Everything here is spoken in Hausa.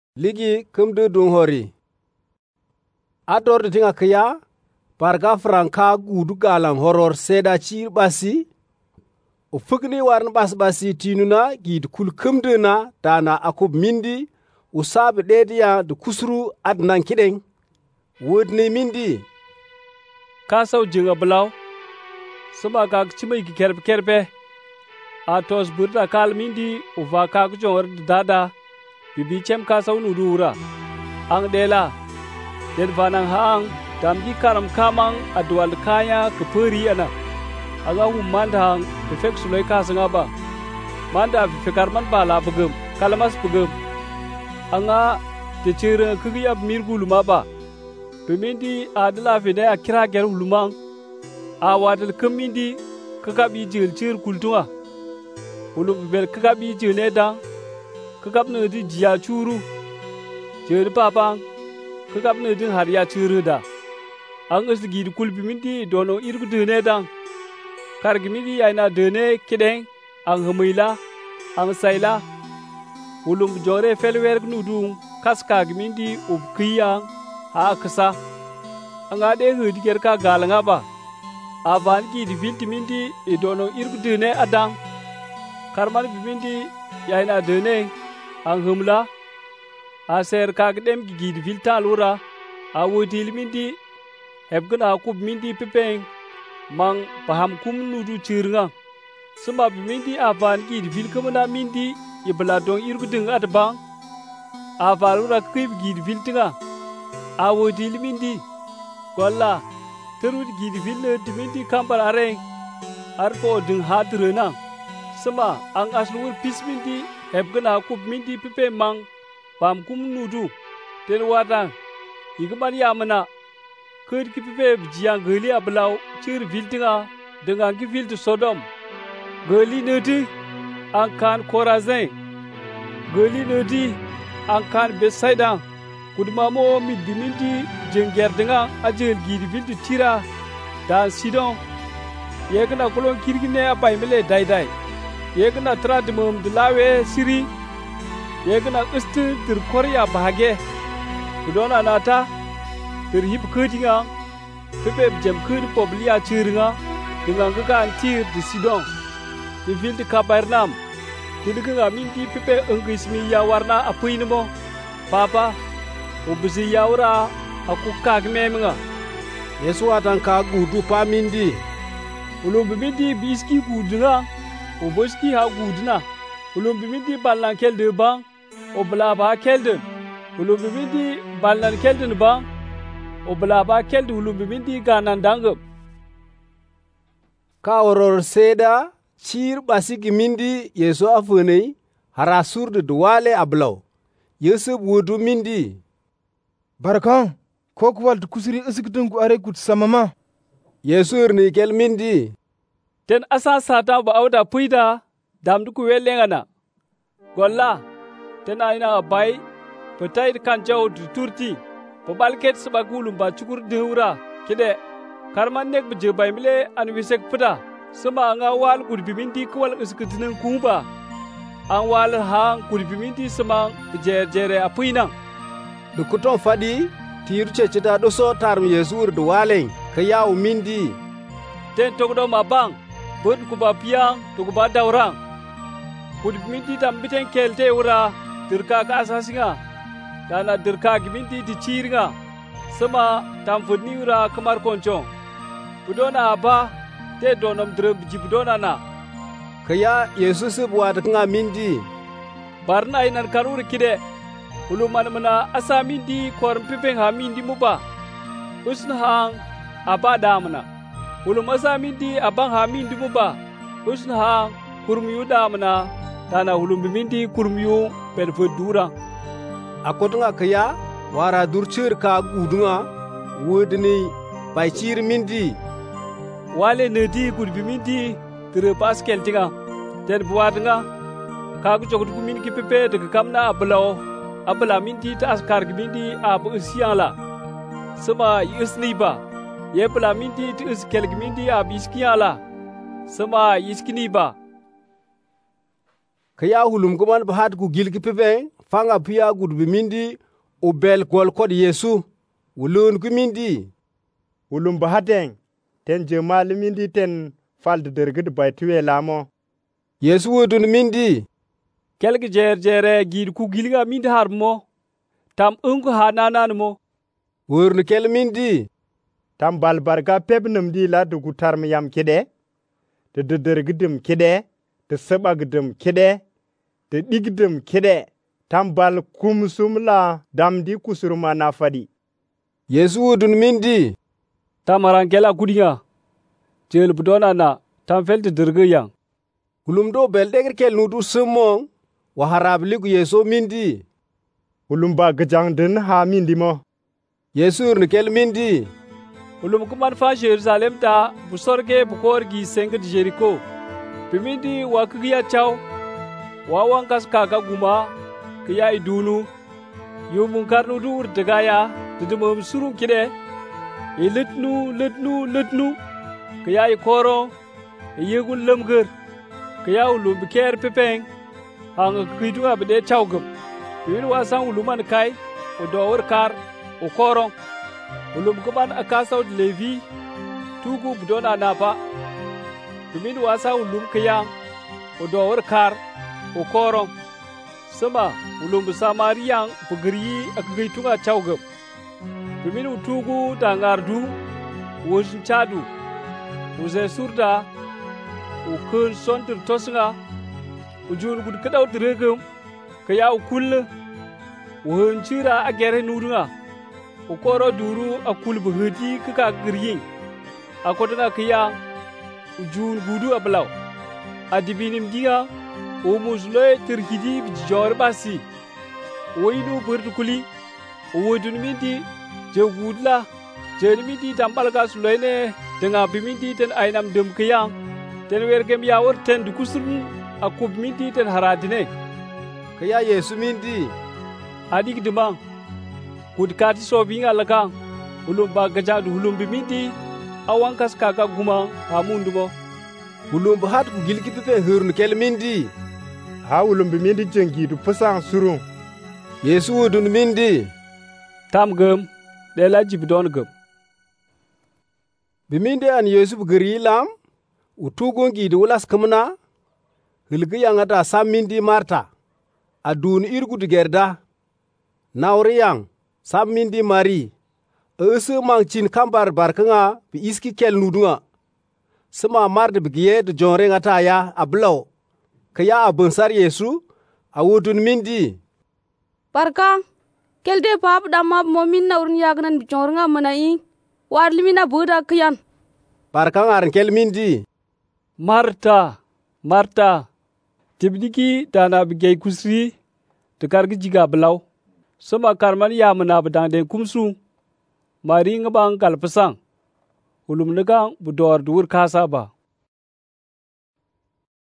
Ligi kumdu dung hori. Ator de tinga kaya, parga franka gudu galang horor seda chir basi. Ufukni warn basi tinuna gid kul kumdu na dana akub mindi. Usab dediya de kusru adnan kideng. Wudni mindi. Kasau jinga belau. Sema kag chimay ki kerbe. Atos burda kal mindi uva kag jongor dada. Bibi chem kasau nudura. Ang dela. Den vanang hang damji karam kamang adwal kaya keperi ana. Aga manda hang efek sulai kasanga ba. Manda fekarman bala begem. Kalamas begem. Anga tecere kegiyab mirgu luma ba. Pemindi adala fide akira ger lumang. Awadal kemindi kekabi jil cir kultunga. Ulum bel kekabi jil edang. Kekap nedi jia curu. Jir papang. Kekap nedi haria curu da. Angus gid kul bimindi dono irgu dene dang. Kargimindi aina dene kideng. Ang humila. Ang saila. Ulum jore felwer gnudung. Kaska gimindi ubkiyang. Ha kesa. Angade hudi kerka galanga ba. Avan gid vilti mindi dono irgu dene adang. Karman bimindi yaina dene. Ang humla. Aser kagdem gid vilta lura. Awodil mindi. Hebgana akub mindi pepeng. Mang paham kum nudu cirnga. Semab mindi avan gid vilkamana mindi. Ibaladong irgu deng adabang. Avalura kib gid viltinga. Awodil mindi. Kolla. Terud gid ville dimindi kambar areng. Arko deng hadrena. Sema ang aslur pis mindi. Hebgana akub mindi pepe mang. Pam kum nudu. Den wadang. Igman yamana. Ker ki pepe jiang geli ablau. Cir viltinga. Dengan ki vilt Sodom. Geli nedi. Angkan Korazin. Geli nedi. Angkan Besaida. Kudmamo midimindi jenger dengan ajel gidi viltu tira dan Sidon. Yegna kolon kirgine abai mele dai. Yegna tradmum dulawe siri. Yegna istu tir Korea bahage. Kudona nata tir hip kedinga. Pepe jem kud poblia chiringa. Dengan kekan tir di Sidon. Di viltu Kapernaum. Tidikanga mindi pepe enggismi ya warna apuinmo. Papa Ubuzi yaura aku kagmemenga. Yesu atan ka gudu pa mindi. Ulum bimindi biski guduna. Ubuski ha guduna. Ulum bimindi balan kelde bang. Oblaba kelden. Ulum bimindi balan kelden bang. Oblaba kelde ulum bimindi ganan dangam. Ka oror seda cir basiki mindi Yesu afune harasur de duwale ablaw. Yesu wudu mindi. Barkan, ko kuwal kusiri isikdin ku are kut samama. Yesu ni kel mindi. Ten asa sata ba auda puida damdu ku welengana. Golla, ten aina bai, petai kan jaw turti. Pabalket sebagulum ba cukur deura, kide. Karman nek beje bai mile an wisek peda. Sema nga wal kurbiminti kuwal isikdin kuba. Ang wal hang kurbiminti semang jer apuinang. Dukuton fadi tiru cecita doso tarm Yesu de waleng kayaw mindi. Ten togdo mabang bud kuba piang to kuba daurang. Kud mindi tam biten kelte ura dirka ka asasinga. Dana dirka giminti di ciringa. Sama tam fudni ura kamar konchong. Budona aba te donom dreb jibudona na. Kaya Yesu sebuat nga mindi. Barna inan karur kide. Uluman mana asa mindi korn pipeng ha mindi muba. Usn hang abada mana. Ulum asa mindi abang ha mindi muba. Usn hang kurmiyu da mana. Tana ulum mindi kurmiyu perfedura. Akotunga kaya wara durcir ka gudunga wudni baicir mindi. Wale nedi gudbi mindi tere paskel tinga. Ten buadnga kagu jokut kumin ki pepe de kamna ablaw. Abla minti ta askar gimindi abu isyala. Sama yisni ba. Yebla minti ta iskel gimindi abu iskiyala. Sama yiskini ba. Kaya hulum kuman bahat ku gil ki pepe fanga piya gud bimindi u bel gol kod Yesu wulun kumindi ulum bahateng ten je malimindi ten fal de dergid bay tuwe lamo. Yesu wudun mindi kelgi jere gid ku gilga mindi har mo tam ungu hananan mo wurnu kel mindi tam balbarga pebnum di la dugu tarm yam kide de dergidim kide de sabagdim kide de digdim kide tam bal kumsum la damdi kusurma na fadi. Yesu wudun mindi tamaran kela kudiya jel budona na tam fel de derge yang ulum do bel degir kel nudu sumong wa harabli gu Yesu mindi ulum ba gajang den ha mindi mo. Yesu urnu kel mindi ulum kuman fa Jerusalem ta busorge bukor gi seng de Jericho bimindi wa kiya chaw wa wankas kaga guma kiya idunu yumun karnu dur dagaya dudum surun kide ilitnu kiya ikoro yegun lemger kiya ulum biker pepeng hanga kidu abde chawgum bin wasan uluman kai o dowr kar o korong ulum kuman akasaw Levi tugu bidona napa bin wasa ulum kiya o dowr kar o korong sama ulum Samariyan bugri akgaitunga chawgum bin utugu dangardu wojin chadu uze surda ukun sontur tosnga ujun gud kadaw dregum kaya ukul wonchira agere nurunga ukoro duru akul buhudi kaka giryin akodana kaya ujun gudu ablaw adibinim dia o musloy terhidi bijor basi oinu burdukuli wodun mindi je gudla je mindi tambalga suloyne denga bimindi ten ainam dum kaya ten wergem yawor ten dukusun akub mindi ten haradine kaya Yesu mindi adik demang kud kati so binga laka ulum ba gajadu ulum bimindi awankas kaga guma amundumo ulum bahat ku gilgitu te hurnu kel mindi ha ulum bimindi jengi du pusang surun. Yesu wudun mindi tam gem de la jibdon gem bimindi an Yesu bugri lam utugongi de ulas kamna hilgi yang ada samindi Marta adun irgudu gerda nawri yang samindi Mari ese mangchin kambar barkanga bi iski kel nudunga sama marde bigiye de jonre ngata ya ablaw kaya abunsar Yesu awudun mindi barka kelde pap damab momin nawrun yagnan bi jonga manai warlimina buda kyan barka ngar kel mindi Marta tibdiki dana bigay kusri te kargi jiga blaw sama karman yamna badang den kumsu mari ngabang kalpasang ulum nagang budor dur kasa ba